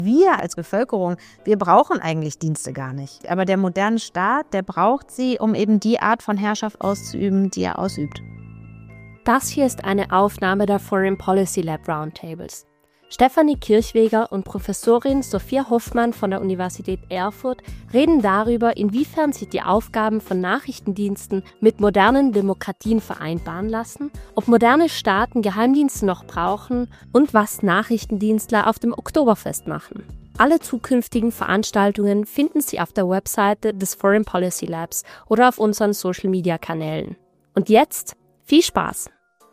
Wir als Bevölkerung, wir brauchen eigentlich Dienste gar nicht. Aber der moderne Staat, der braucht sie, um eben die Art von Herrschaft auszuüben, die er ausübt. Das hier ist eine Aufnahme der Foreign Policy Lab Roundtables. Stefanie Kirchweger und Professorin Sophia Hoffmann von der Universität Erfurt reden darüber, inwiefern sich die Aufgaben von Nachrichtendiensten mit modernen Demokratien vereinbaren lassen, ob moderne Staaten Geheimdienste noch brauchen und was Nachrichtendienstler auf dem Oktoberfest machen. Alle zukünftigen Veranstaltungen finden Sie auf der Webseite des Foreign Policy Labs oder auf unseren Social-Media-Kanälen. Und jetzt viel Spaß!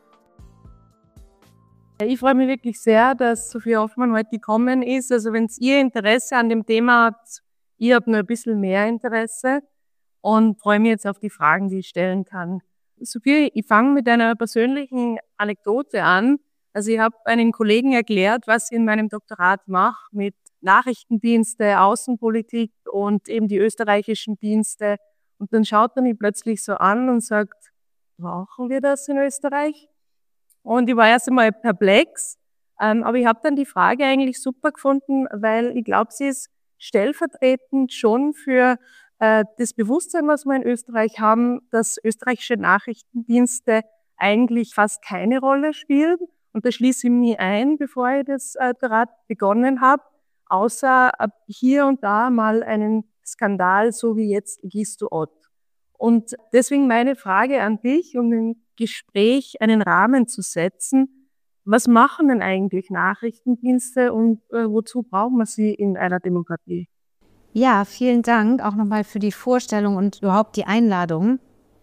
Ich freue mich wirklich sehr, dass Sophia Hoffmann heute gekommen ist. Also wenn ihr Interesse an dem Thema habt, ich habe nur ein bisschen mehr Interesse und freue mich jetzt auf die Fragen, die ich stellen kann. Sophia, ich fange mit einer persönlichen Anekdote an. Also ich habe einen Kollegen erklärt, was ich in meinem Doktorat mache mit Nachrichtendienste, Außenpolitik und eben die österreichischen Dienste. Und dann schaut er mich plötzlich so an und sagt, brauchen wir das in Österreich? Und ich war erst einmal perplex, aber ich habe dann die Frage eigentlich super gefunden, weil ich glaube, sie ist stellvertretend schon für das Bewusstsein, was wir in Österreich haben, dass österreichische Nachrichtendienste eigentlich fast keine Rolle spielen. Und da schließe ich mich ein, bevor ich das gerade begonnen habe, außer hier und da mal einen Skandal, so wie jetzt Gisto Ott. Und deswegen meine Frage an dich, um im Gespräch einen Rahmen zu setzen. Was machen denn eigentlich Nachrichtendienste und wozu brauchen wir sie in einer Demokratie? Ja, vielen Dank auch nochmal für die Vorstellung und überhaupt die Einladung.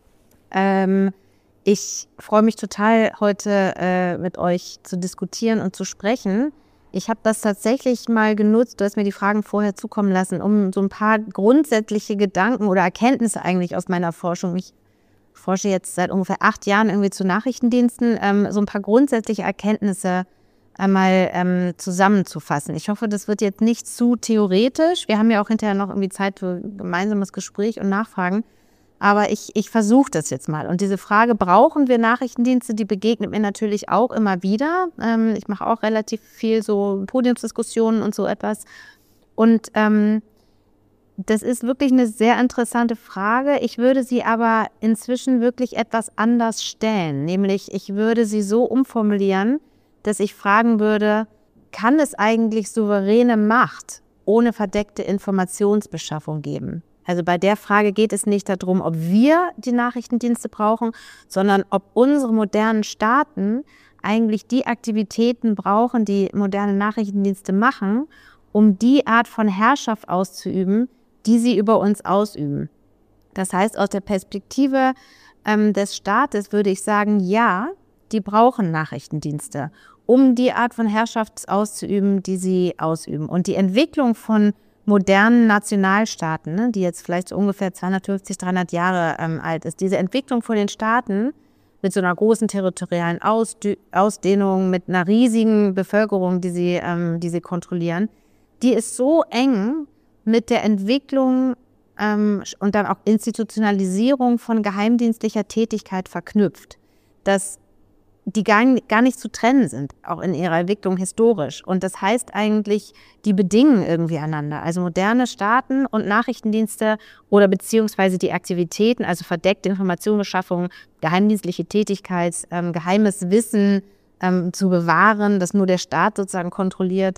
Ich freue mich total, heute mit euch zu diskutieren und zu sprechen. Ich habe das tatsächlich mal genutzt, du hast mir die Fragen vorher zukommen lassen, um so ein paar grundsätzliche Gedanken oder Erkenntnisse eigentlich aus meiner Forschung. Ich forsche jetzt seit ungefähr 8 Jahren irgendwie zu Nachrichtendiensten, so ein paar grundsätzliche Erkenntnisse einmal zusammenzufassen. Ich hoffe, das wird jetzt nicht zu theoretisch. Wir haben ja auch hinterher noch irgendwie Zeit für gemeinsames Gespräch und Nachfragen. Aber ich versuche das jetzt mal. Und diese Frage, brauchen wir Nachrichtendienste, die begegnet mir natürlich auch immer wieder. Ich mache auch relativ viel so Podiumsdiskussionen und so etwas. Und das ist wirklich eine sehr interessante Frage. Ich würde sie aber inzwischen wirklich etwas anders stellen. Nämlich, ich würde sie so umformulieren, dass ich fragen würde, kann es eigentlich souveräne Macht ohne verdeckte Informationsbeschaffung geben? Also bei der Frage geht es nicht darum, ob wir die Nachrichtendienste brauchen, sondern ob unsere modernen Staaten eigentlich die Aktivitäten brauchen, die moderne Nachrichtendienste machen, um die Art von Herrschaft auszuüben, die sie über uns ausüben. Das heißt, aus der Perspektive des Staates würde ich sagen, ja, die brauchen Nachrichtendienste, um die Art von Herrschaft auszuüben, die sie ausüben. Und die Entwicklung von modernen Nationalstaaten, ne, die jetzt vielleicht so ungefähr 250, 300 Jahre alt ist, diese Entwicklung von den Staaten mit so einer großen territorialen Ausdehnung, mit einer riesigen Bevölkerung, die sie kontrollieren, die ist so eng mit der Entwicklung und dann auch Institutionalisierung von geheimdienstlicher Tätigkeit verknüpft, dass die gar nicht zu trennen sind, auch in ihrer Entwicklung historisch. Und das heißt eigentlich, die bedingen irgendwie einander. Also moderne Staaten und Nachrichtendienste oder beziehungsweise die Aktivitäten, also verdeckte Informationsbeschaffung, geheimdienstliche Tätigkeit, geheimes Wissen zu bewahren, das nur der Staat sozusagen kontrolliert,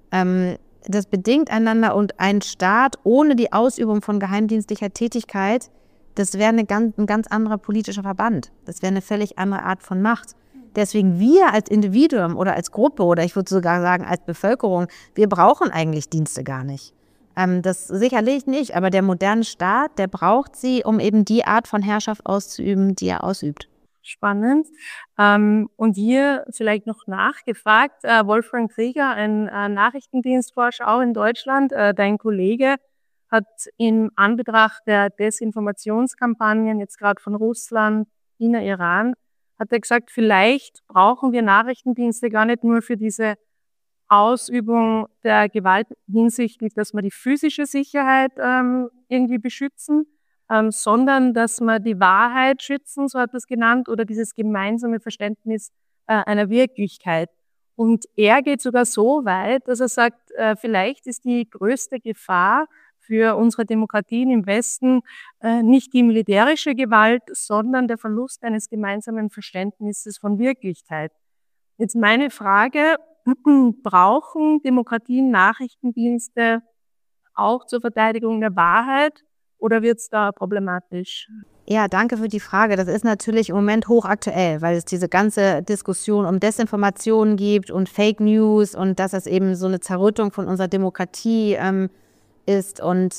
das bedingt einander. Und ein Staat ohne die Ausübung von geheimdienstlicher Tätigkeit, das wäre ein ganz anderer politischer Verband. Das wäre eine völlig andere Art von Macht. Deswegen wir als Individuum oder als Gruppe oder ich würde sogar sagen als Bevölkerung, wir brauchen eigentlich Dienste gar nicht. Das sicherlich nicht, aber der moderne Staat, der braucht sie, um eben die Art von Herrschaft auszuüben, die er ausübt. Spannend. Und hier vielleicht noch nachgefragt, Wolfgang Krieger, ein Nachrichtendienstforscher auch in Deutschland, dein Kollege, hat in Anbetracht der Desinformationskampagnen, jetzt gerade von Russland, China, Iran, hat er gesagt, vielleicht brauchen wir Nachrichtendienste gar nicht nur für diese Ausübung der Gewalt hinsichtlich, dass wir die physische Sicherheit irgendwie beschützen, sondern dass wir die Wahrheit schützen, so hat er es genannt, oder dieses gemeinsame Verständnis einer Wirklichkeit. Und er geht sogar so weit, dass er sagt, vielleicht ist die größte Gefahr für unsere Demokratien im Westen nicht die militärische Gewalt, sondern der Verlust eines gemeinsamen Verständnisses von Wirklichkeit. Jetzt meine Frage, brauchen Demokratien Nachrichtendienste auch zur Verteidigung der Wahrheit oder wird es da problematisch? Ja, danke für die Frage. Das ist natürlich im Moment hochaktuell, weil es diese ganze Diskussion um Desinformation gibt und Fake News und dass es eben so eine Zerrüttung von unserer Demokratie ist und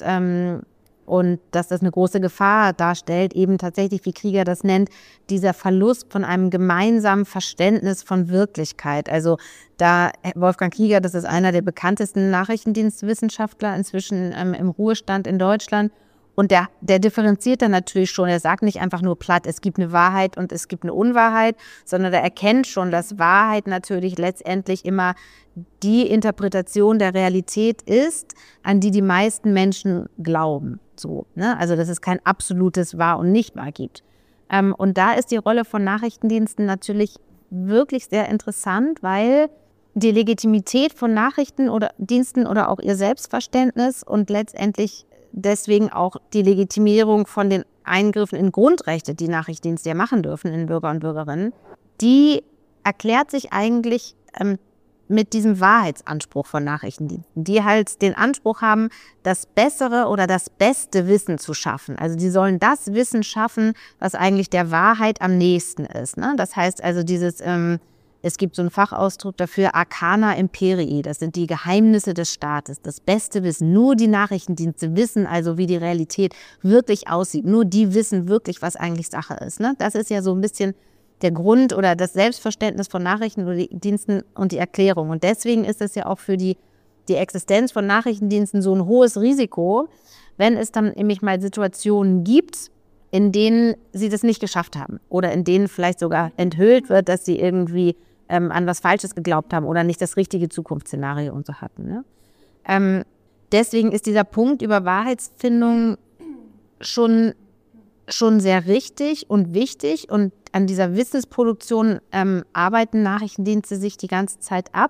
dass das eine große Gefahr darstellt, eben tatsächlich, wie Krieger das nennt, dieser Verlust von einem gemeinsamen Verständnis von Wirklichkeit. Also da Wolfgang Krieger, das ist einer der bekanntesten Nachrichtendienstwissenschaftler inzwischen im Ruhestand in Deutschland. Und der differenziert dann natürlich schon, er sagt nicht einfach nur platt, es gibt eine Wahrheit und es gibt eine Unwahrheit, sondern er erkennt schon, dass Wahrheit natürlich letztendlich immer die Interpretation der Realität ist, an die die meisten Menschen glauben. So, ne? Also dass es kein absolutes Wahr und Nicht-Wahr gibt. Und da ist die Rolle von Nachrichtendiensten natürlich wirklich sehr interessant, weil die Legitimität von Nachrichtendiensten oder auch ihr Selbstverständnis und letztendlich deswegen auch die Legitimierung von den Eingriffen in Grundrechte, die Nachrichtendienste ja machen dürfen in Bürger und Bürgerinnen, die erklärt sich eigentlich mit diesem Wahrheitsanspruch von Nachrichtendiensten, die halt den Anspruch haben, das bessere oder das beste Wissen zu schaffen. Also die sollen das Wissen schaffen, was eigentlich der Wahrheit am nächsten ist. Ne? Das heißt also es gibt so einen Fachausdruck dafür, Arcana Imperii, das sind die Geheimnisse des Staates, das beste Wissen. Nur die Nachrichtendienste wissen also, wie die Realität wirklich aussieht. Nur die wissen wirklich, was eigentlich Sache ist. Ne? Das ist ja so ein bisschen der Grund oder das Selbstverständnis von Nachrichtendiensten und die Erklärung. Und deswegen ist es ja auch für die Existenz von Nachrichtendiensten so ein hohes Risiko, wenn es dann nämlich mal Situationen gibt, in denen sie das nicht geschafft haben oder in denen vielleicht sogar enthüllt wird, dass sie irgendwie an was Falsches geglaubt haben oder nicht das richtige Zukunftsszenario und so hatten. Ne? Deswegen ist dieser Punkt über Wahrheitsfindung schon sehr richtig und wichtig und an dieser Wissensproduktion arbeiten Nachrichtendienste sich die ganze Zeit ab.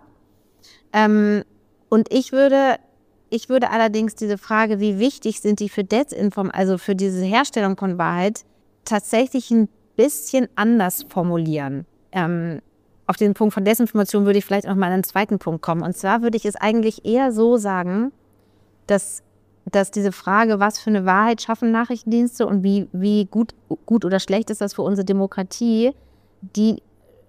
Und ich würde allerdings diese Frage, wie wichtig sind die für also für diese Herstellung von Wahrheit, tatsächlich ein bisschen anders formulieren. Auf den Punkt von Desinformation würde ich vielleicht noch mal an einen zweiten Punkt kommen. Und zwar würde ich es eigentlich eher so sagen, dass diese Frage, was für eine Wahrheit schaffen Nachrichtendienste und wie gut oder schlecht ist das für unsere Demokratie, die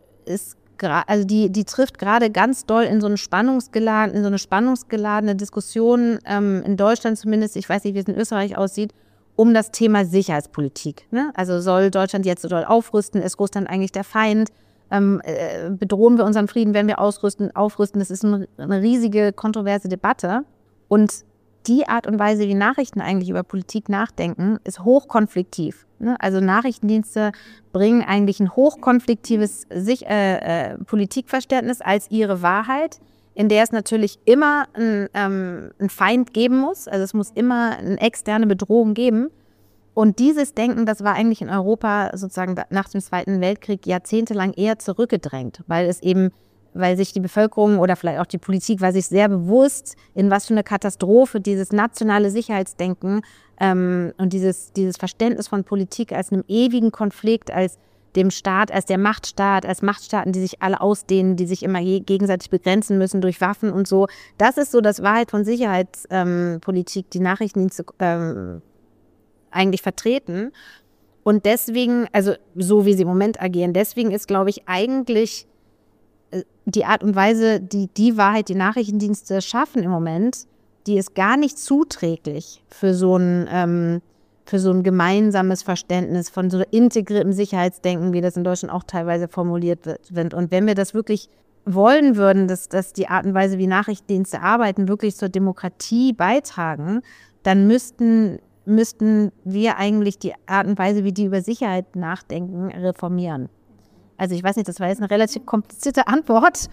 trifft gerade ganz doll in so eine spannungsgeladene Diskussion, in Deutschland zumindest, ich weiß nicht, wie es in Österreich aussieht, um das Thema Sicherheitspolitik. Ne? Also soll Deutschland jetzt so doll aufrüsten? Ist Russland eigentlich der Feind? Bedrohen wir unseren Frieden, wenn wir aufrüsten? Das ist eine riesige, kontroverse Debatte. Und die Art und Weise, wie Nachrichten eigentlich über Politik nachdenken, ist hochkonfliktiv. Ne? Also Nachrichtendienste bringen eigentlich ein hochkonfliktives Politikverständnis als ihre Wahrheit, in der es natürlich immer einen Feind geben muss. Also es muss immer eine externe Bedrohung geben. Und dieses Denken, das war eigentlich in Europa sozusagen nach dem Zweiten Weltkrieg jahrzehntelang eher zurückgedrängt, weil sich die Bevölkerung oder vielleicht auch die Politik war sich sehr bewusst, in was für eine Katastrophe dieses nationale Sicherheitsdenken und dieses Verständnis von Politik als einem ewigen Konflikt, als dem Staat, als der Machtstaat, als Machtstaaten, die sich alle ausdehnen, die sich immer gegenseitig begrenzen müssen durch Waffen und so. Das ist so das Wahrheit von Sicherheitspolitik, die Nachrichtendienste eigentlich vertreten. Und deswegen, also so wie sie im Moment agieren, deswegen ist, glaube ich, eigentlich die Art und Weise, die Wahrheit, die Nachrichtendienste schaffen im Moment, die ist gar nicht zuträglich für so ein gemeinsames Verständnis von so integriertem Sicherheitsdenken, wie das in Deutschland auch teilweise formuliert wird. Und wenn wir das wirklich wollen würden, dass die Art und Weise, wie Nachrichtendienste arbeiten, wirklich zur Demokratie beitragen, dann müssten wir eigentlich die Art und Weise, wie die über Sicherheit nachdenken, reformieren. Also ich weiß nicht, das war jetzt eine relativ komplizierte Antwort.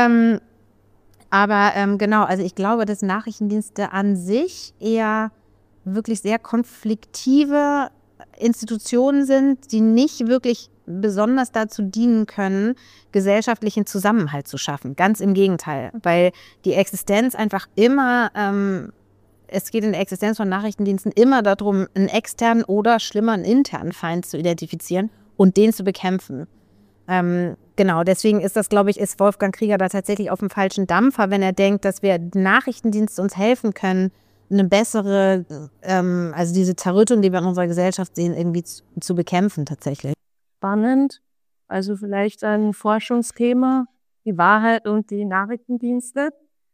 Aber genau, also ich glaube, dass Nachrichtendienste an sich eher wirklich sehr konfliktive Institutionen sind, die nicht wirklich besonders dazu dienen können, gesellschaftlichen Zusammenhalt zu schaffen. Ganz im Gegenteil, weil die Existenz einfach immer, es geht in der Existenz von Nachrichtendiensten immer darum, einen externen oder schlimmer einen internen Feind zu identifizieren und den zu bekämpfen. Genau, deswegen ist das, glaube ich, ist Wolfgang Krieger da tatsächlich auf dem falschen Dampfer, wenn er denkt, dass wir Nachrichtendienste uns helfen können, eine bessere, also diese Zerrüttung, die wir in unserer Gesellschaft sehen, irgendwie zu bekämpfen tatsächlich. Spannend, also vielleicht ein Forschungsthema, die Wahrheit und die Nachrichtendienste.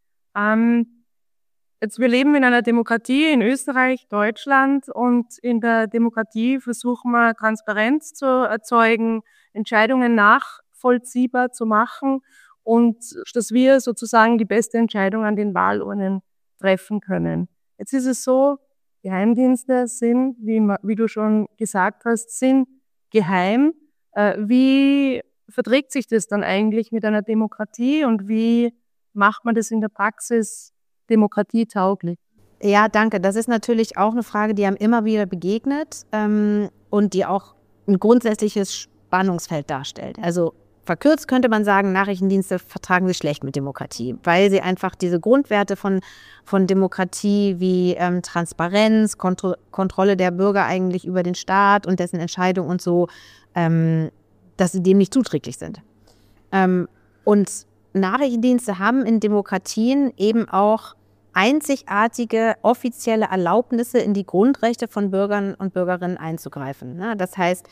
Jetzt, wir leben in einer Demokratie in Österreich, Deutschland, und in der Demokratie versuchen wir Transparenz zu erzeugen, Entscheidungen nachvollziehbar zu machen und dass wir sozusagen die beste Entscheidung an den Wahlurnen treffen können. Jetzt ist es so, Geheimdienste sind, wie du schon gesagt hast, sind geheim. Wie verträgt sich das dann eigentlich mit einer Demokratie und wie macht man das in der Praxis demokratietauglich? Ja, danke. Das ist natürlich auch eine Frage, die einem immer wieder begegnet und die auch ein grundsätzliches Spannungsfeld darstellt. Also verkürzt könnte man sagen, Nachrichtendienste vertragen sich schlecht mit Demokratie, weil sie einfach diese Grundwerte von Demokratie wie Transparenz, Kontrolle der Bürger eigentlich über den Staat und dessen Entscheidung und so, dass sie dem nicht zuträglich sind. Und Nachrichtendienste haben in Demokratien eben auch einzigartige offizielle Erlaubnisse in die Grundrechte von Bürgern und Bürgerinnen einzugreifen. Ne? Das heißt,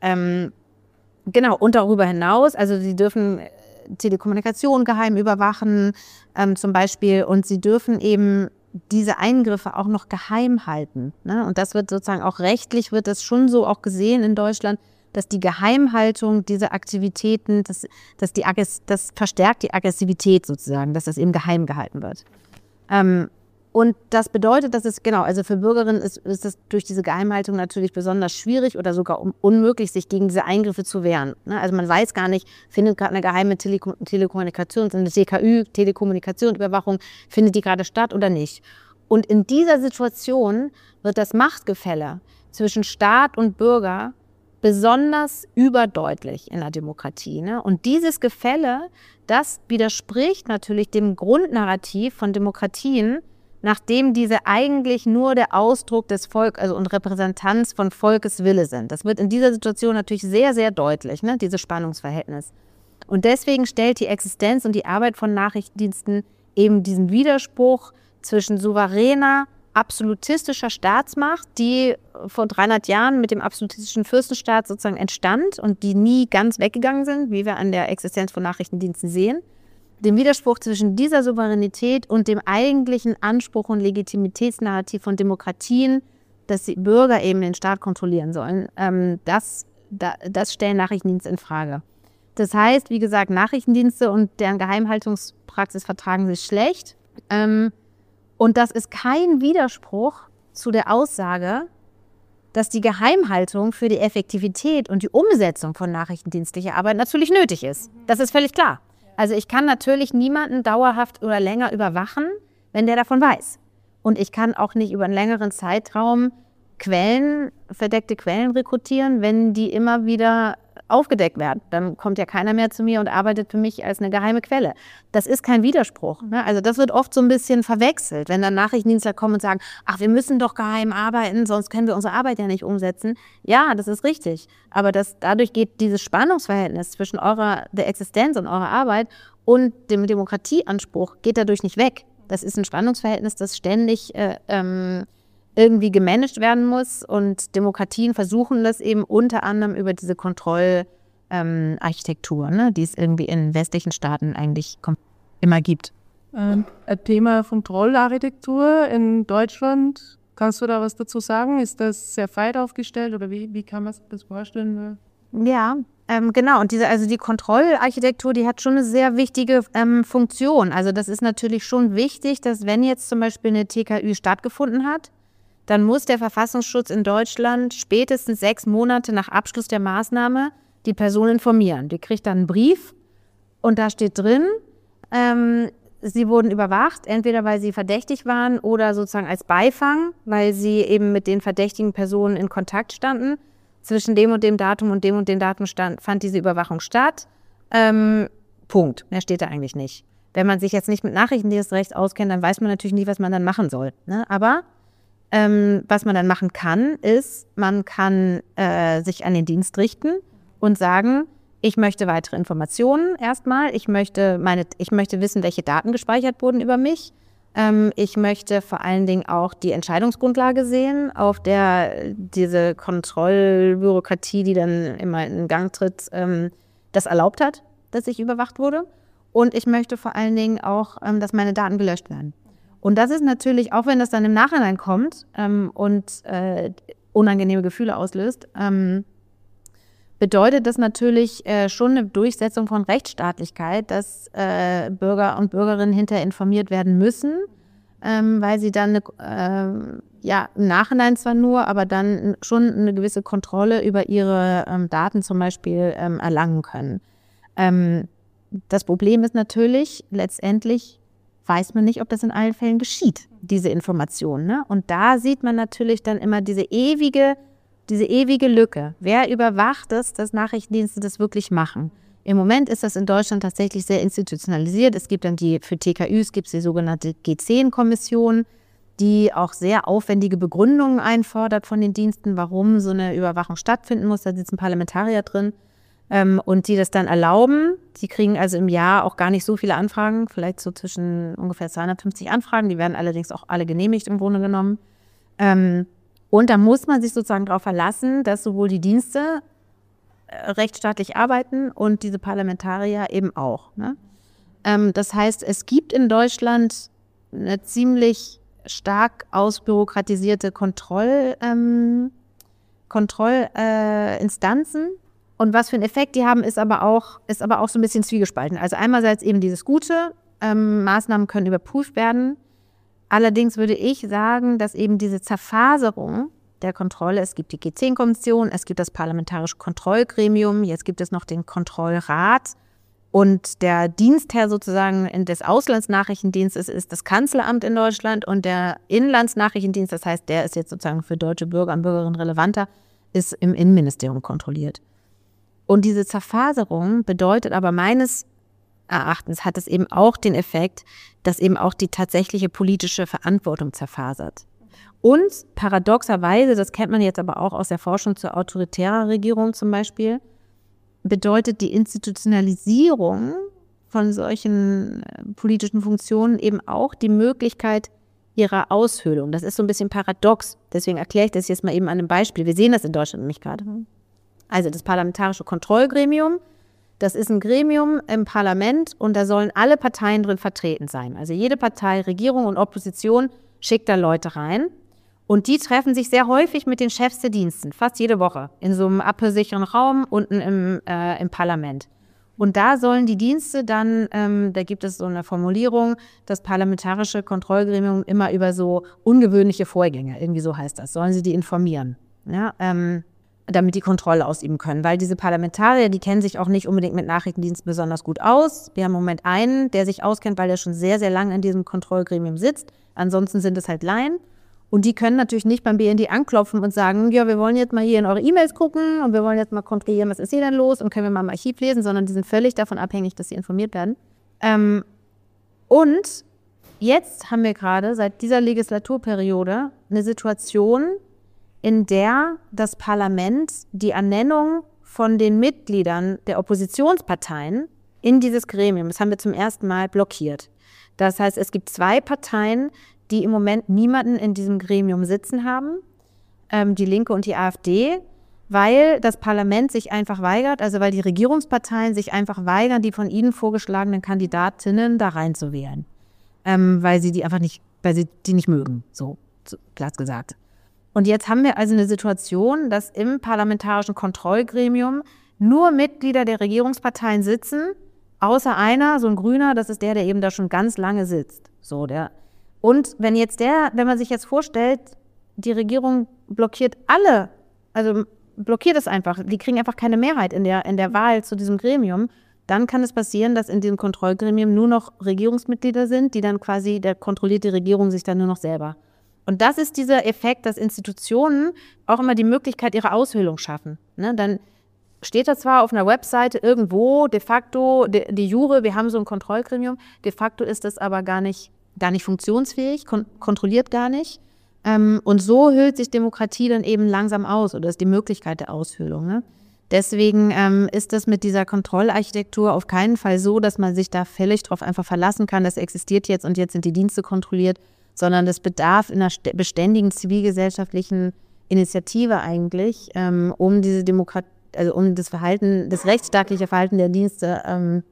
genau, und darüber hinaus, also sie dürfen Telekommunikation geheim überwachen zum Beispiel, und sie dürfen eben diese Eingriffe auch noch geheim halten. Ne? Und das wird sozusagen auch rechtlich, wird das schon so auch gesehen in Deutschland, dass die Geheimhaltung dieser Aktivitäten, das verstärkt die Aggressivität sozusagen, dass das eben geheim gehalten wird. Und das bedeutet, dass es, genau, also für Bürgerinnen ist es durch diese Geheimhaltung natürlich besonders schwierig oder sogar unmöglich, sich gegen diese Eingriffe zu wehren. Also man weiß gar nicht, findet gerade eine geheime Telekommunikation, eine TKÜ, Telekommunikationsüberwachung, findet die gerade statt oder nicht. Und in dieser Situation wird das Machtgefälle zwischen Staat und Bürger besonders überdeutlich in der Demokratie. Ne? Und dieses Gefälle, das widerspricht natürlich dem Grundnarrativ von Demokratien, nachdem diese eigentlich nur der Ausdruck des Volkes und Repräsentanz von Volkes Wille sind. Das wird in dieser Situation natürlich sehr, sehr deutlich, ne? Dieses Spannungsverhältnis. Und deswegen stellt die Existenz und die Arbeit von Nachrichtendiensten eben diesen Widerspruch zwischen souveräner, absolutistischer Staatsmacht, die vor 300 Jahren mit dem absolutistischen Fürstenstaat sozusagen entstand und die nie ganz weggegangen sind, wie wir an der Existenz von Nachrichtendiensten sehen. Dem Widerspruch zwischen dieser Souveränität und dem eigentlichen Anspruch und Legitimitätsnarrativ von Demokratien, dass die Bürger eben den Staat kontrollieren sollen, das stellen Nachrichtendienste in Frage. Das heißt, wie gesagt, Nachrichtendienste und deren Geheimhaltungspraxis vertragen sich schlecht. Und das ist kein Widerspruch zu der Aussage, dass die Geheimhaltung für die Effektivität und die Umsetzung von nachrichtendienstlicher Arbeit natürlich nötig ist. Das ist völlig klar. Also ich kann natürlich niemanden dauerhaft oder länger überwachen, wenn der davon weiß. Und ich kann auch nicht über einen längeren Zeitraum verdeckte Quellen rekrutieren, wenn die immer wieder aufgedeckt werden. Dann kommt ja keiner mehr zu mir und arbeitet für mich als eine geheime Quelle. Das ist kein Widerspruch. Ne? Also das wird oft so ein bisschen verwechselt, wenn dann Nachrichtendienstler kommen und sagen, ach, wir müssen doch geheim arbeiten, sonst können wir unsere Arbeit ja nicht umsetzen. Ja, das ist richtig. Aber dadurch geht dieses Spannungsverhältnis zwischen der Existenz und eurer Arbeit und dem Demokratieanspruch geht dadurch nicht weg. Das ist ein Spannungsverhältnis, das ständig irgendwie gemanagt werden muss, und Demokratien versuchen das eben unter anderem über diese Kontrollarchitektur, ne, die es irgendwie in westlichen Staaten eigentlich immer gibt. Ein Thema Kontrollarchitektur in Deutschland, kannst du da was dazu sagen? Ist das sehr weit aufgestellt oder wie kann man sich das vorstellen? Ja, genau. Und die Kontrollarchitektur, die hat schon eine sehr wichtige Funktion. Also das ist natürlich schon wichtig, dass wenn jetzt zum Beispiel eine TKÜ stattgefunden hat, dann muss der Verfassungsschutz in Deutschland spätestens 6 Monate nach Abschluss der Maßnahme die Person informieren. Die kriegt dann einen Brief und da steht drin, sie wurden überwacht, entweder weil sie verdächtig waren oder sozusagen als Beifang, weil sie eben mit den verdächtigen Personen in Kontakt standen. zwischen dem und dem Datum und dem Datum fand diese Überwachung statt. Punkt. Mehr steht da eigentlich nicht. Wenn man sich jetzt nicht mit Nachrichtendienstrecht auskennt, dann weiß man natürlich nie, was man dann machen soll. Ne? Aber was man dann machen kann, ist, man kann sich an den Dienst richten und sagen, ich möchte weitere Informationen erstmal. Ich möchte wissen, welche Daten gespeichert wurden über mich. Ich möchte vor allen Dingen auch die Entscheidungsgrundlage sehen, auf der diese Kontrollbürokratie, die dann immer in Gang tritt, das erlaubt hat, dass ich überwacht wurde. Und ich möchte vor allen Dingen auch, dass meine Daten gelöscht werden. Und das ist natürlich, auch wenn das dann im Nachhinein kommt und unangenehme Gefühle auslöst, bedeutet das natürlich schon eine Durchsetzung von Rechtsstaatlichkeit, dass Bürger und Bürgerinnen hinterher informiert werden müssen, weil sie dann im Nachhinein zwar nur, aber dann schon eine gewisse Kontrolle über ihre Daten zum Beispiel erlangen können. Das Problem ist natürlich, letztendlich weiß man nicht, ob das in allen Fällen geschieht, diese Information. Ne? Und da sieht man natürlich dann immer diese ewige Lücke. Wer überwacht es, dass Nachrichtendienste das wirklich machen? Im Moment ist das in Deutschland tatsächlich sehr institutionalisiert. Es gibt dann für TKÜs gibt es die sogenannte G10-Kommission, die auch sehr aufwendige Begründungen einfordert von den Diensten, warum so eine Überwachung stattfinden muss. Da sitzen Parlamentarier drin und die das dann erlauben. Die kriegen also im Jahr auch gar nicht so viele Anfragen, vielleicht so zwischen ungefähr 250 Anfragen. Die werden allerdings auch alle genehmigt im Grunde genommen. Und da muss man sich sozusagen darauf verlassen, dass sowohl die Dienste rechtsstaatlich arbeiten und diese Parlamentarier eben auch. Ne? Das heißt, es gibt in Deutschland eine ziemlich stark ausbürokratisierte Kontrollinstanzen. Und was für einen Effekt die haben, ist aber auch so ein bisschen zwiegespalten. Also einerseits eben dieses Gute, Maßnahmen können überprüft werden. Allerdings würde ich sagen, dass eben diese Zerfaserung der Kontrolle, es gibt die G10-Kommission, es gibt das Parlamentarische Kontrollgremium, jetzt gibt es noch den Kontrollrat und der Dienstherr sozusagen des Auslandsnachrichtendienstes ist das Kanzleramt in Deutschland und der Inlandsnachrichtendienst, das heißt, der ist jetzt sozusagen für deutsche Bürger und Bürgerinnen relevanter, ist im Innenministerium kontrolliert. Und diese Zerfaserung bedeutet aber meines Erachtens hat es eben auch den Effekt, dass eben auch die tatsächliche politische Verantwortung zerfasert. Und paradoxerweise, das kennt man jetzt aber auch aus der Forschung zur autoritären Regierung zum Beispiel, bedeutet die Institutionalisierung von solchen politischen Funktionen eben auch die Möglichkeit ihrer Aushöhlung. Das ist so ein bisschen paradox, deswegen erkläre ich das jetzt mal eben an einem Beispiel. Wir sehen das in Deutschland nämlich gerade. Also das Parlamentarische Kontrollgremium, das ist ein Gremium im Parlament und da sollen alle Parteien drin vertreten sein. Also jede Partei, Regierung und Opposition schickt da Leute rein und die treffen sich sehr häufig mit den Chefs der Diensten, fast jede Woche, in so einem abhörsicheren Raum unten im Parlament. Und da sollen die Dienste dann, da gibt es so eine Formulierung, das Parlamentarische Kontrollgremium immer über so ungewöhnliche Vorgänge, irgendwie so heißt das, sollen sie die informieren, ja, damit die Kontrolle ausüben können. Weil diese Parlamentarier, die kennen sich auch nicht unbedingt mit Nachrichtendiensten besonders gut aus. Wir haben im Moment einen, der sich auskennt, weil der schon sehr, sehr lange in diesem Kontrollgremium sitzt. Ansonsten sind es halt Laien. Und die können natürlich nicht beim BND anklopfen und sagen, ja, wir wollen jetzt mal hier in eure E-Mails gucken und wir wollen jetzt mal kontrollieren, was ist hier denn los und können wir mal im Archiv lesen, sondern die sind völlig davon abhängig, dass sie informiert werden. Und jetzt haben wir gerade seit dieser Legislaturperiode eine Situation, in der das Parlament die Ernennung von den Mitgliedern der Oppositionsparteien in dieses Gremium, das haben wir zum ersten Mal blockiert. Das heißt, es gibt 2 Parteien, die im Moment niemanden in diesem Gremium sitzen haben, die Linke und die AfD, weil das Parlament sich einfach weigert, also weil die Regierungsparteien sich einfach weigern, die von ihnen vorgeschlagenen Kandidatinnen da reinzuwählen, weil sie die einfach nicht, weil sie die nicht mögen, so platt gesagt. Und jetzt haben wir also eine Situation, dass im Parlamentarischen Kontrollgremium nur Mitglieder der Regierungsparteien sitzen, außer einer, so ein Grüner, das ist der eben da schon ganz lange sitzt. Und wenn man sich jetzt vorstellt, die Regierung blockiert alle, also blockiert es einfach, die kriegen einfach keine Mehrheit in der Wahl zu diesem Gremium, dann kann es passieren, dass in diesem Kontrollgremium nur noch Regierungsmitglieder sind, die dann quasi, da kontrolliert die Regierung sich dann nur noch selber. Und das ist dieser Effekt, dass Institutionen auch immer die Möglichkeit ihrer Aushöhlung schaffen. Ne? Dann steht da zwar auf einer Webseite irgendwo de facto, de jure, wir haben so ein Kontrollgremium, de facto ist das aber gar nicht funktionsfähig, kontrolliert gar nicht. Und so hüllt sich Demokratie dann eben langsam aus oder ist die Möglichkeit der Aushöhlung. Ne? Deswegen ist das mit dieser Kontrollarchitektur auf keinen Fall so, dass man sich da völlig drauf einfach verlassen kann, das existiert jetzt und jetzt sind die Dienste kontrolliert, sondern das bedarf in einer beständigen zivilgesellschaftlichen Initiative eigentlich, um diese Demokratie, also um das Verhalten, das rechtsstaatliche Verhalten der Dienste.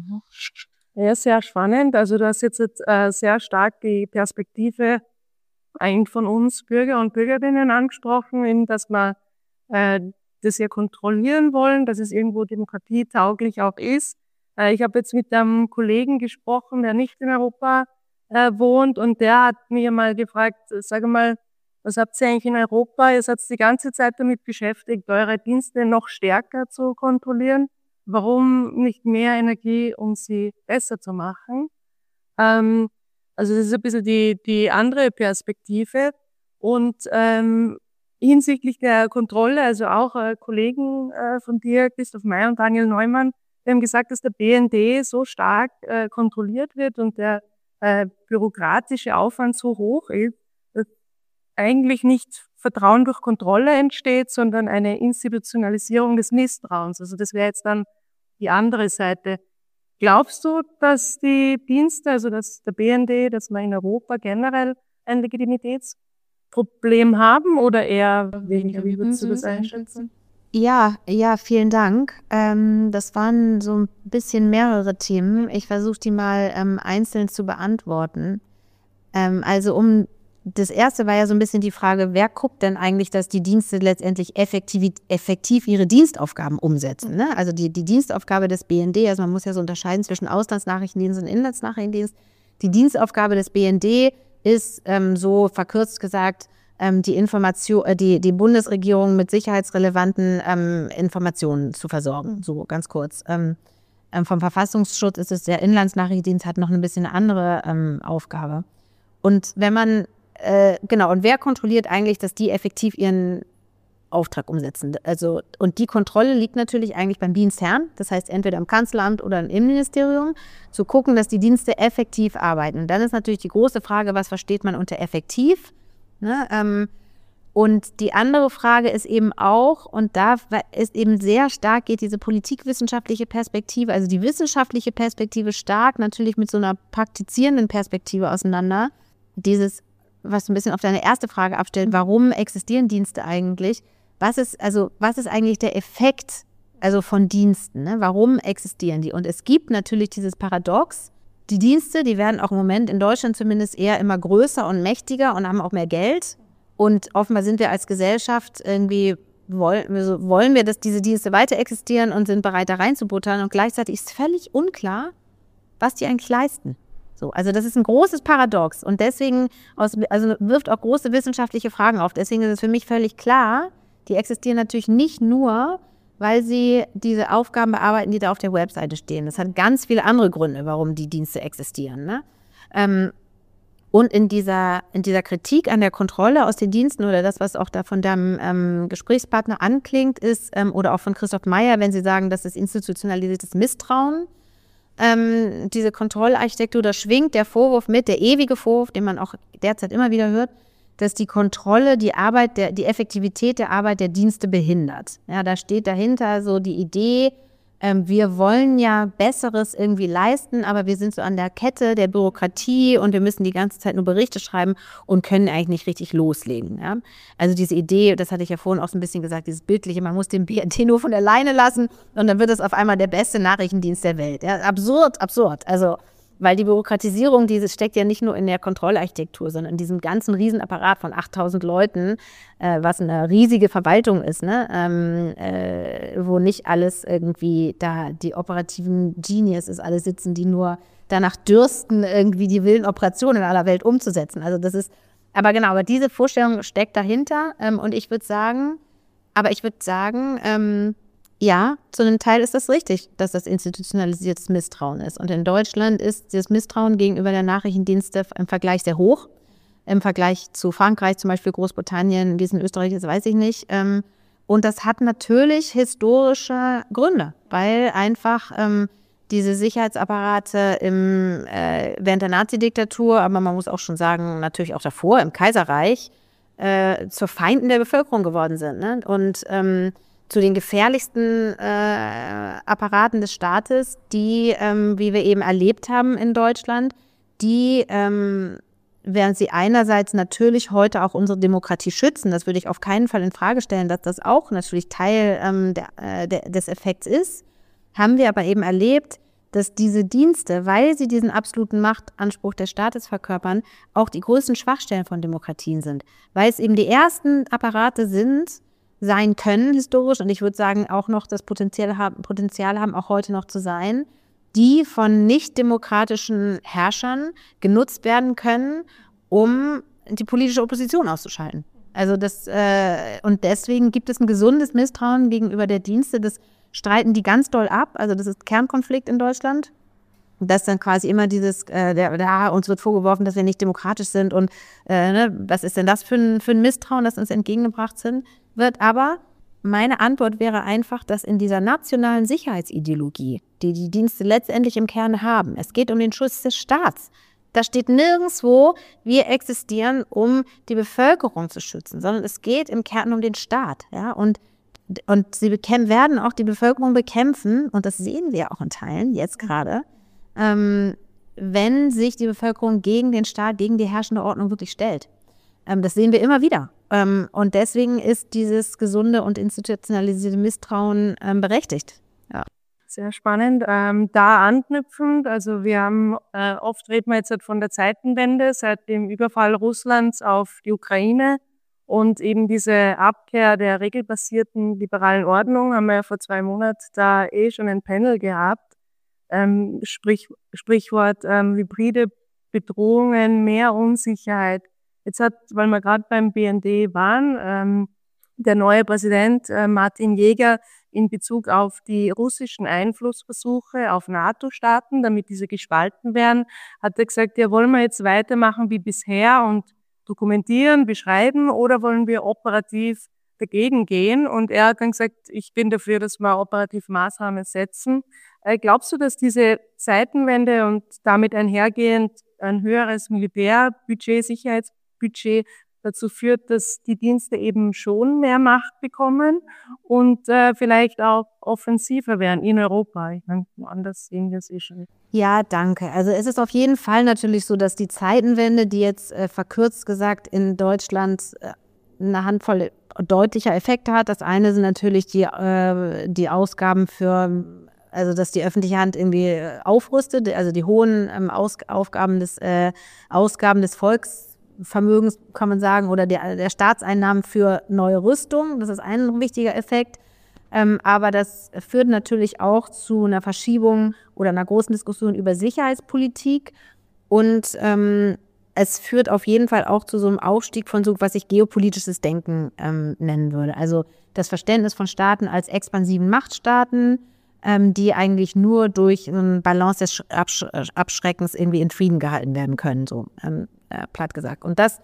Ja, sehr spannend. Also du hast jetzt sehr stark die Perspektive eigentlich von uns Bürger und Bürgerinnen angesprochen, dass wir das ja kontrollieren wollen, dass es irgendwo demokratietauglich auch ist. Ich habe jetzt mit einem Kollegen gesprochen, der nicht in Europa wohnt, und der hat mir mal gefragt, sag mal, was habt ihr eigentlich in Europa? Ihr seid die ganze Zeit damit beschäftigt, eure Dienste noch stärker zu kontrollieren. Warum nicht mehr Energie, um sie besser zu machen? Also das ist ein bisschen die andere Perspektive. Und hinsichtlich der Kontrolle, also auch Kollegen von dir, Christoph May und Daniel Neumann, die haben gesagt, dass der BND so stark kontrolliert wird und der bürokratische Aufwand so hoch ist, dass eigentlich nicht Vertrauen durch Kontrolle entsteht, sondern eine Institutionalisierung des Misstrauens. Also das wäre jetzt dann die andere Seite. Glaubst du, dass die Dienste, also dass der BND, dass wir in Europa generell ein Legitimitätsproblem haben oder eher weniger? Wie würdest du das einschätzen? Ja, vielen Dank. Das waren so ein bisschen mehrere Themen. Ich versuche die mal einzeln zu beantworten. Also das erste war ja so ein bisschen die Frage, wer guckt denn eigentlich, dass die Dienste letztendlich effektiv ihre Dienstaufgaben umsetzen? Ne? Also die Dienstaufgabe des BND, also man muss ja so unterscheiden zwischen Auslandsnachrichtendienst und Inlandsnachrichtendienst. Die Dienstaufgabe des BND ist, so verkürzt gesagt, die Bundesregierung mit sicherheitsrelevanten Informationen zu versorgen, so ganz kurz. Vom Verfassungsschutz ist es, der Inlandsnachrichtendienst hat noch ein bisschen eine andere Aufgabe. Und wenn man, und wer kontrolliert eigentlich, dass die effektiv ihren Auftrag umsetzen? Also, und die Kontrolle liegt natürlich eigentlich beim Dienstherrn, das heißt entweder im Kanzleramt oder im Innenministerium, zu gucken, dass die Dienste effektiv arbeiten. Und dann ist natürlich die große Frage, was versteht man unter effektiv? Ne? Und die andere Frage ist eben auch, und da ist eben sehr stark, geht diese politikwissenschaftliche Perspektive, also die wissenschaftliche Perspektive stark natürlich mit so einer praktizierenden Perspektive auseinander. Dieses, was so ein bisschen auf deine erste Frage abstellt, warum existieren Dienste eigentlich? Was ist eigentlich der Effekt von Diensten? Ne? Warum existieren die? Und es gibt natürlich dieses Paradox, die Dienste, die werden auch im Moment in Deutschland zumindest eher immer größer und mächtiger und haben auch mehr Geld. Und offenbar sind wir als Gesellschaft irgendwie, wollen wir, dass diese Dienste weiter existieren und sind bereit, da reinzubuttern. Und gleichzeitig ist völlig unklar, was die eigentlich leisten. So, also das ist ein großes Paradox und deswegen wirft auch große wissenschaftliche Fragen auf. Deswegen ist es für mich völlig klar, die existieren natürlich nicht nur, weil sie diese Aufgaben bearbeiten, die da auf der Webseite stehen. Das hat ganz viele andere Gründe, warum die Dienste existieren. Ne? Und in dieser Kritik an der Kontrolle aus den Diensten oder das, was auch da von deinem Gesprächspartner anklingt, ist, oder auch von Christoph Meyer, wenn sie sagen, das ist institutionalisiertes Misstrauen, diese Kontrollarchitektur, da schwingt der Vorwurf mit, der ewige Vorwurf, den man auch derzeit immer wieder hört, dass die Kontrolle die Effektivität der Arbeit der Dienste behindert. Ja, da steht dahinter so die Idee, wir wollen ja Besseres irgendwie leisten, aber wir sind so an der Kette der Bürokratie und wir müssen die ganze Zeit nur Berichte schreiben und können eigentlich nicht richtig loslegen. Ja? Also diese Idee, das hatte ich ja vorhin auch so ein bisschen gesagt, dieses Bildliche, man muss den BND nur von der Leine lassen und dann wird es auf einmal der beste Nachrichtendienst der Welt. Ja? Absurd. Also weil die Bürokratisierung, die steckt ja nicht nur in der Kontrollarchitektur, sondern in diesem ganzen Riesenapparat von 8.000 Leuten, was eine riesige Verwaltung ist, ne? Wo nicht alles irgendwie da die operativen Geniuses alle sitzen, die nur danach dürsten, irgendwie die wilden Operationen in aller Welt umzusetzen. Also das ist, aber diese Vorstellung steckt dahinter und ich würde sagen, ja, zu einem Teil ist das richtig, dass das institutionalisiertes Misstrauen ist. Und in Deutschland ist das Misstrauen gegenüber der Nachrichtendienste im Vergleich sehr hoch. im Vergleich zu Frankreich, zum Beispiel Großbritannien, wie es in Österreich ist, weiß ich nicht. Und das hat natürlich historische Gründe, weil einfach diese Sicherheitsapparate während der Nazi-Diktatur, aber man muss auch schon sagen, natürlich auch davor im Kaiserreich, zur Feinden der Bevölkerung geworden sind, ne? Und zu den gefährlichsten Apparaten des Staates, die, wie wir eben erlebt haben in Deutschland, die, während sie einerseits natürlich heute auch unsere Demokratie schützen, das würde ich auf keinen Fall in Frage stellen, dass das auch natürlich Teil des Effekts ist, haben wir aber eben erlebt, dass diese Dienste, weil sie diesen absoluten Machtanspruch des Staates verkörpern, auch die größten Schwachstellen von Demokratien sind. Weil es eben die ersten Apparate sein können historisch, und ich würde sagen auch noch das Potenzial haben, auch heute noch zu sein, die von nicht-demokratischen Herrschern genutzt werden können, um die politische Opposition auszuschalten. Also und deswegen gibt es ein gesundes Misstrauen gegenüber der Dienste. Das streiten die ganz doll ab. Also das ist Kernkonflikt in Deutschland. Dass dann quasi immer dieses, uns wird vorgeworfen, dass wir nicht demokratisch sind und was ist denn das für ein Misstrauen, das uns entgegengebracht wird. Aber meine Antwort wäre einfach, dass in dieser nationalen Sicherheitsideologie, die die Dienste letztendlich im Kern haben, es geht um den Schutz des Staats. Da steht nirgendwo, wir existieren, um die Bevölkerung zu schützen, sondern es geht im Kern um den Staat. Ja? Und sie werden auch die Bevölkerung bekämpfen, und das sehen wir auch in Teilen jetzt gerade, wenn sich die Bevölkerung gegen den Staat, gegen die herrschende Ordnung wirklich stellt. Das sehen wir immer wieder. Und deswegen ist dieses gesunde und institutionalisierte Misstrauen berechtigt. Ja. Sehr spannend. Da anknüpfend, also wir haben, oft reden wir jetzt halt von der Zeitenwende, seit dem Überfall Russlands auf die Ukraine und eben diese Abkehr der regelbasierten liberalen Ordnung, haben wir ja vor 2 Monaten da schon ein Panel gehabt. Sprichwort hybride Bedrohungen, mehr Unsicherheit. Jetzt weil wir gerade beim BND waren, der neue Präsident Martin Jäger in Bezug auf die russischen Einflussversuche auf NATO-Staaten, damit diese gespalten werden, hat er gesagt, ja, wollen wir jetzt weitermachen wie bisher und dokumentieren, beschreiben, oder wollen wir operativ dagegen gehen? Und er hat dann gesagt, ich bin dafür, dass wir operativ Maßnahmen setzen. Glaubst du, dass diese Zeitenwende und damit einhergehend ein höheres Militärbudget, Sicherheitsbudget dazu führt, dass die Dienste eben schon mehr Macht bekommen und vielleicht auch offensiver werden in Europa? Ich meine, anders sehen wir es schon. Ja, danke. Also es ist auf jeden Fall natürlich so, dass die Zeitenwende, die jetzt verkürzt gesagt in Deutschland eine Handvoll deutlicher Effekte hat. Das eine sind natürlich die Ausgaben also dass die öffentliche Hand irgendwie aufrüstet, also die hohen Ausgaben des Volksvermögens, kann man sagen, oder der Staatseinnahmen für neue Rüstung. Das ist ein wichtiger Effekt. Aber das führt natürlich auch zu einer Verschiebung oder einer großen Diskussion über Sicherheitspolitik. Und es führt auf jeden Fall auch zu so einem Aufstieg von so, was ich geopolitisches Denken nennen würde. Also das Verständnis von Staaten als expansiven Machtstaaten, die eigentlich nur durch eine Balance des Abschreckens irgendwie in Frieden gehalten werden können, so platt gesagt. Und das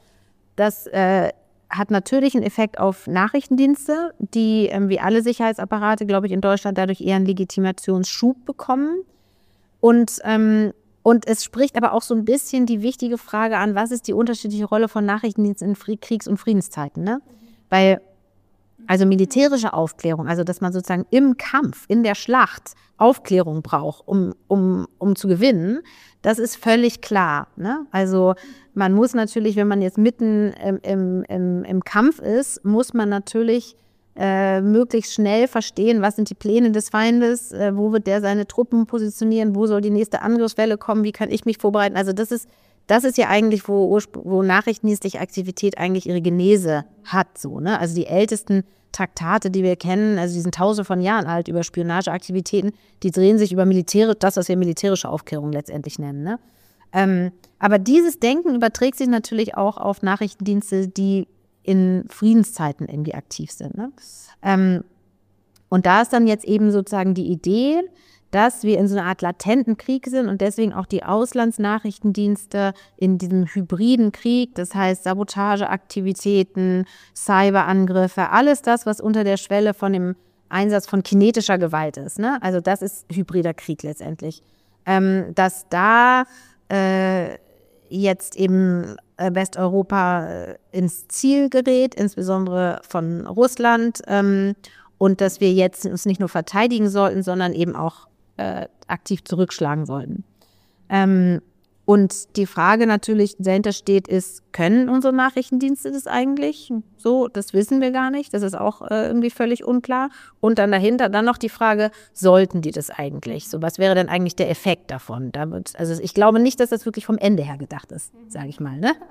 hat natürlich einen Effekt auf Nachrichtendienste, die wie alle Sicherheitsapparate, glaube ich, in Deutschland dadurch eher einen Legitimationsschub bekommen. Und es spricht aber auch so ein bisschen die wichtige Frage an, was ist die unterschiedliche Rolle von Nachrichtendiensten in Kriegs- und Friedenszeiten, ne? Weil also militärische Aufklärung, also dass man sozusagen im Kampf, in der Schlacht Aufklärung braucht, um zu gewinnen, das ist völlig klar, ne? Also man muss natürlich, wenn man jetzt mitten im Kampf ist, muss man natürlich möglichst schnell verstehen, was sind die Pläne des Feindes, wo wird der seine Truppen positionieren, wo soll die nächste Angriffswelle kommen, wie kann ich mich vorbereiten. Also das ist ja eigentlich, wo nachrichtendienstliche Aktivität eigentlich ihre Genese hat, so, ne? Also die ältesten Traktate, die wir kennen, also die sind tausende von Jahren alt über Spionageaktivitäten, die drehen sich über das, was wir militärische Aufklärung letztendlich nennen, ne? Aber dieses Denken überträgt sich natürlich auch auf Nachrichtendienste, die in Friedenszeiten irgendwie aktiv sind, ne? Und da ist dann jetzt eben sozusagen die Idee, dass wir in so einer Art latenten Krieg sind und deswegen auch die Auslandsnachrichtendienste in diesem hybriden Krieg, das heißt Sabotageaktivitäten, Cyberangriffe, alles das, was unter der Schwelle von dem Einsatz von kinetischer Gewalt ist, ne? Also das ist hybrider Krieg letztendlich. Dass da jetzt eben Westeuropa ins Ziel gerät, insbesondere von Russland, und dass wir jetzt uns nicht nur verteidigen sollten, sondern eben auch aktiv zurückschlagen sollten. Und die Frage natürlich, die dahinter steht, ist, können unsere Nachrichtendienste das eigentlich? So, das wissen wir gar nicht. Das ist auch irgendwie völlig unklar. Und dann dahinter dann noch die Frage, sollten die das eigentlich? So, was wäre denn eigentlich der Effekt davon? Also ich glaube nicht, dass das wirklich vom Ende her gedacht ist, sage ich mal, ne?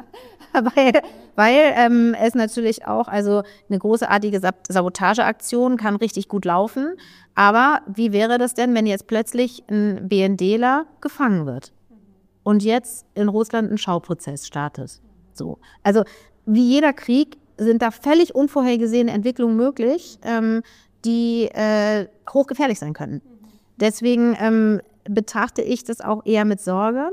Weil es natürlich auch, also eine großartige Sabotageaktion kann richtig gut laufen. Aber wie wäre das denn, wenn jetzt plötzlich ein BNDler gefangen wird? Und jetzt in Russland ein Schauprozess startet. So. Also wie jeder Krieg sind da völlig unvorhergesehene Entwicklungen möglich, die hochgefährlich sein können. Deswegen betrachte ich das auch eher mit Sorge,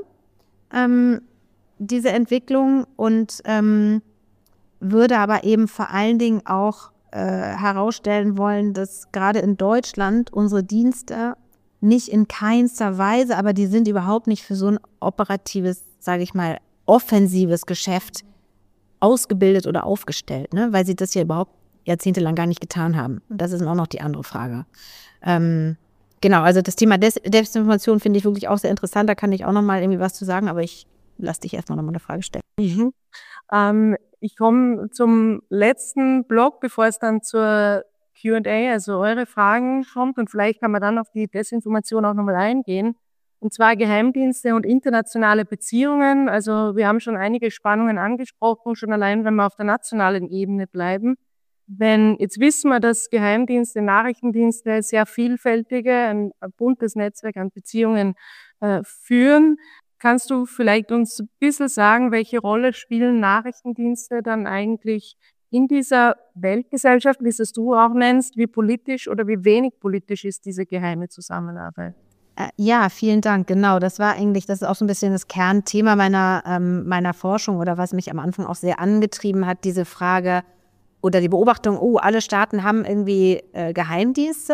diese Entwicklung, und würde aber eben vor allen Dingen auch herausstellen wollen, dass gerade in Deutschland unsere Dienste nicht in keinster Weise, aber die sind überhaupt nicht für so ein operatives, sage ich mal, offensives Geschäft ausgebildet oder aufgestellt, ne? Weil sie das ja überhaupt jahrzehntelang gar nicht getan haben. Das ist auch noch die andere Frage. Genau, also das Thema Desinformation finde ich wirklich auch sehr interessant. Da kann ich auch noch mal irgendwie was zu sagen, aber ich lasse dich erstmal noch mal eine Frage stellen. Ich komme zum letzten Block, bevor es dann zur Q&A, also eure Fragen kommt, und vielleicht kann man dann auf die Desinformation auch nochmal eingehen. Und zwar Geheimdienste und internationale Beziehungen. Also wir haben schon einige Spannungen angesprochen, schon allein, wenn wir auf der nationalen Ebene bleiben. Jetzt wissen wir, dass Geheimdienste, Nachrichtendienste sehr vielfältige, ein buntes Netzwerk an Beziehungen führen. Kannst du vielleicht uns ein bisschen sagen, welche Rolle spielen Nachrichtendienste dann eigentlich in dieser Weltgesellschaft, wie es du auch nennst, wie politisch oder wie wenig politisch ist diese geheime Zusammenarbeit? Ja, vielen Dank. Genau, das ist auch so ein bisschen das Kernthema meiner Forschung, oder was mich am Anfang auch sehr angetrieben hat, diese Frage oder die Beobachtung, alle Staaten haben irgendwie Geheimdienste.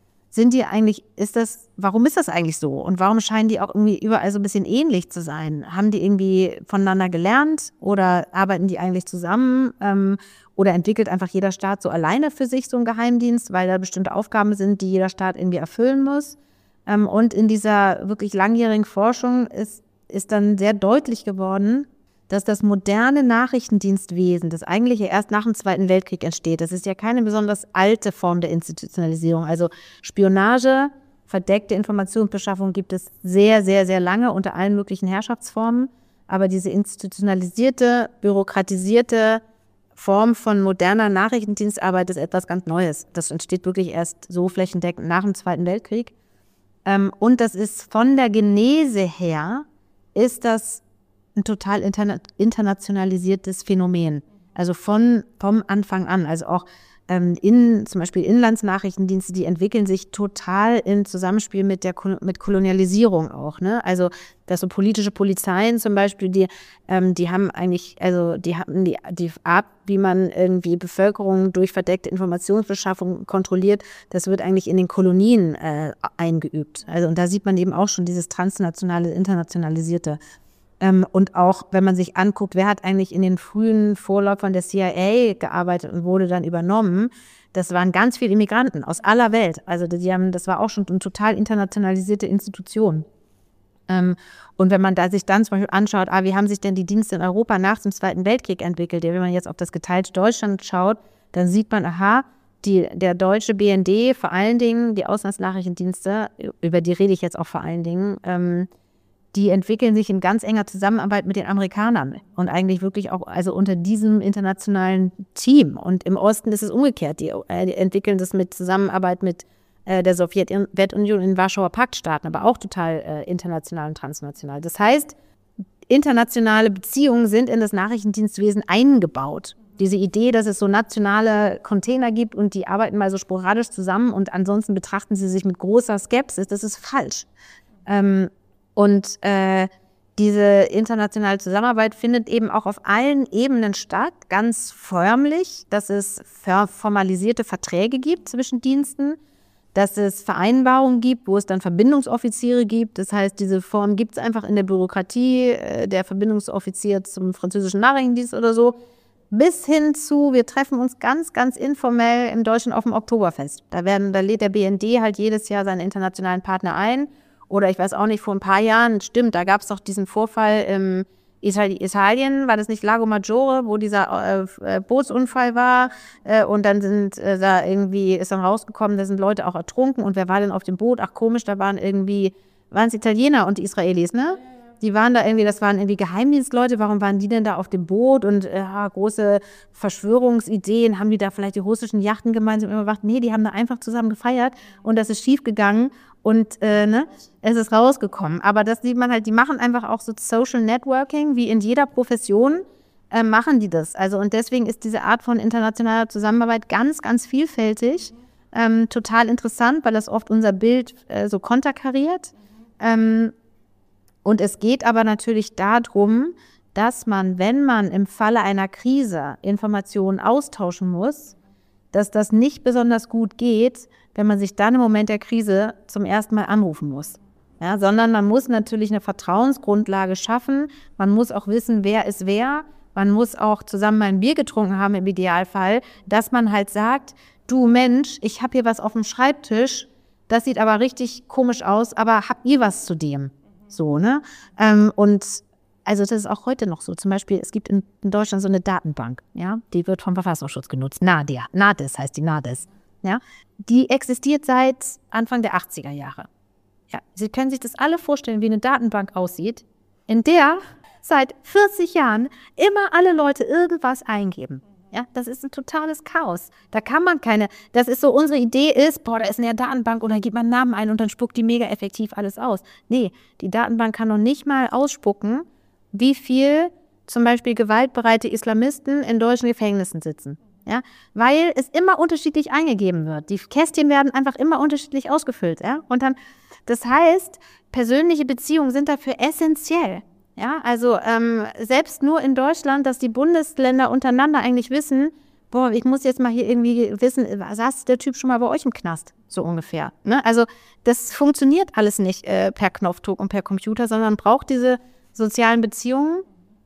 Warum ist das eigentlich so? Und warum scheinen die auch irgendwie überall so ein bisschen ähnlich zu sein? Haben die irgendwie voneinander gelernt oder arbeiten die eigentlich zusammen? Oder entwickelt einfach jeder Staat so alleine für sich so einen Geheimdienst, weil da bestimmte Aufgaben sind, die jeder Staat irgendwie erfüllen muss? Und in dieser wirklich langjährigen Forschung ist dann sehr deutlich geworden, dass das moderne Nachrichtendienstwesen, das eigentlich erst nach dem Zweiten Weltkrieg entsteht, das ist ja keine besonders alte Form der Institutionalisierung. Also Spionage, verdeckte Informationsbeschaffung gibt es sehr, sehr, sehr lange unter allen möglichen Herrschaftsformen. Aber diese institutionalisierte, bürokratisierte Form von moderner Nachrichtendienstarbeit ist etwas ganz Neues. Das entsteht wirklich erst so flächendeckend nach dem Zweiten Weltkrieg. Und das ist von der Genese her, ist das ein total internationalisiertes Phänomen. Also vom Anfang an. Also auch zum Beispiel Inlandsnachrichtendienste, die entwickeln sich total im Zusammenspiel mit Kolonialisierung auch, ne? Also dass so politische Polizeien zum Beispiel, die haben eigentlich, also die Art, wie man irgendwie Bevölkerung durch verdeckte Informationsbeschaffung kontrolliert, das wird eigentlich in den Kolonien eingeübt. Also und da sieht man eben auch schon dieses transnationale, internationalisierte. Und auch, wenn man sich anguckt, wer hat eigentlich in den frühen Vorläufern der CIA gearbeitet und wurde dann übernommen, das waren ganz viele Immigranten aus aller Welt. Also das war auch schon eine total internationalisierte Institution. Und wenn man da sich dann zum Beispiel anschaut, wie haben sich denn die Dienste in Europa nach dem Zweiten Weltkrieg entwickelt? Ja, wenn man jetzt auf das geteilte Deutschland schaut, dann sieht man, der deutsche BND, vor allen Dingen die Auslandsnachrichtendienste, über die rede ich jetzt auch vor allen Dingen, die entwickeln sich in ganz enger Zusammenarbeit mit den Amerikanern und eigentlich wirklich auch also unter diesem internationalen Team. Und im Osten ist es umgekehrt. Die entwickeln das mit Zusammenarbeit mit der Sowjetunion in Warschauer Paktstaaten, aber auch total international und transnational. Das heißt, internationale Beziehungen sind in das Nachrichtendienstwesen eingebaut. Diese Idee, dass es so nationale Container gibt und die arbeiten mal so sporadisch zusammen und ansonsten betrachten sie sich mit großer Skepsis, das ist falsch. Diese internationale Zusammenarbeit findet eben auch auf allen Ebenen statt, ganz förmlich, dass es formalisierte Verträge gibt zwischen Diensten, dass es Vereinbarungen gibt, wo es dann Verbindungsoffiziere gibt. Das heißt, diese Form gibt es einfach in der Bürokratie, der Verbindungsoffizier zum französischen Nachrichtendienst oder so, bis hin zu, wir treffen uns ganz, ganz informell im Deutschen auf dem Oktoberfest. Da lädt der BND halt jedes Jahr seine internationalen Partner ein. Oder ich weiß auch nicht, vor ein paar Jahren, stimmt, da gab es doch diesen Vorfall im Italien, war das nicht Lago Maggiore, wo dieser Bootsunfall war und dann ist dann rausgekommen, da sind Leute auch ertrunken und wer war denn auf dem Boot? Ach komisch, da waren es Italiener und die Israelis, ne? Die waren da irgendwie, das waren irgendwie Geheimdienstleute, warum waren die denn da auf dem Boot und große Verschwörungsideen, haben die da vielleicht die russischen Yachten gemeinsam überwacht? Nee, die haben da einfach zusammen gefeiert und das ist schief gegangen und es ist rausgekommen. Aber das sieht man halt, die machen einfach auch so Social Networking, wie in jeder Profession machen die das. Also und deswegen ist diese Art von internationaler Zusammenarbeit ganz, ganz vielfältig, total interessant, weil das oft unser Bild so konterkariert. Und es geht aber natürlich darum, dass man, wenn man im Falle einer Krise Informationen austauschen muss, dass das nicht besonders gut geht, wenn man sich dann im Moment der Krise zum ersten Mal anrufen muss. Ja, sondern man muss natürlich eine Vertrauensgrundlage schaffen. Man muss auch wissen, wer ist wer. Man muss auch zusammen mal ein Bier getrunken haben im Idealfall, dass man halt sagt, du Mensch, ich habe hier was auf dem Schreibtisch, das sieht aber richtig komisch aus, aber habt ihr was zu dem? So, ne? Und also das ist auch heute noch so. Zum Beispiel, es gibt in Deutschland so eine Datenbank, ja, die wird vom Verfassungsschutz genutzt. NADES heißt die NADES. Ja? Die existiert seit Anfang der 80er Jahre. Ja, Sie können sich das alle vorstellen, wie eine Datenbank aussieht, in der seit 40 Jahren immer alle Leute irgendwas eingeben. Ja, das ist ein totales Chaos. Da kann man das ist so, unsere Idee ist, da ist eine Datenbank und dann gibt man einen Namen ein und dann spuckt die mega effektiv alles aus. Nee, die Datenbank kann noch nicht mal ausspucken, wie viel zum Beispiel gewaltbereite Islamisten in deutschen Gefängnissen sitzen. Ja, weil es immer unterschiedlich eingegeben wird. Die Kästchen werden einfach immer unterschiedlich ausgefüllt. Ja? Und dann, das heißt, persönliche Beziehungen sind dafür essentiell. Ja, also selbst nur in Deutschland, dass die Bundesländer untereinander eigentlich wissen, ich muss jetzt mal hier irgendwie wissen, saß der Typ schon mal bei euch im Knast, so ungefähr. Ne? Also das funktioniert alles nicht per Knopfdruck und per Computer, sondern braucht diese sozialen Beziehungen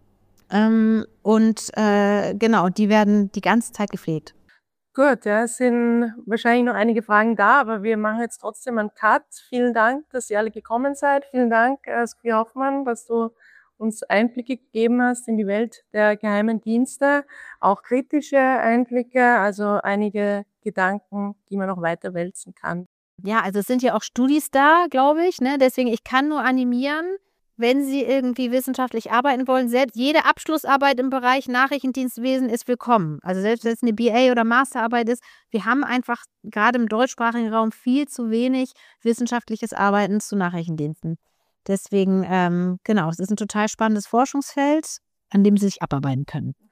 genau, die werden die ganze Zeit gepflegt. Gut, ja, es sind wahrscheinlich noch einige Fragen da, aber wir machen jetzt trotzdem einen Cut. Vielen Dank, dass ihr alle gekommen seid. Vielen Dank, Sophie Hoffmann, dass du uns Einblicke gegeben hast in die Welt der geheimen Dienste, auch kritische Einblicke, also einige Gedanken, die man noch weiter wälzen kann. Ja, also es sind ja auch Studis da, glaube ich, ne? Deswegen, ich kann nur animieren, wenn Sie irgendwie wissenschaftlich arbeiten wollen, selbst jede Abschlussarbeit im Bereich Nachrichtendienstwesen ist willkommen. Also selbst wenn es eine BA- oder Masterarbeit ist, wir haben einfach gerade im deutschsprachigen Raum viel zu wenig wissenschaftliches Arbeiten zu Nachrichtendiensten. Deswegen, genau, es ist ein total spannendes Forschungsfeld, an dem Sie sich abarbeiten können.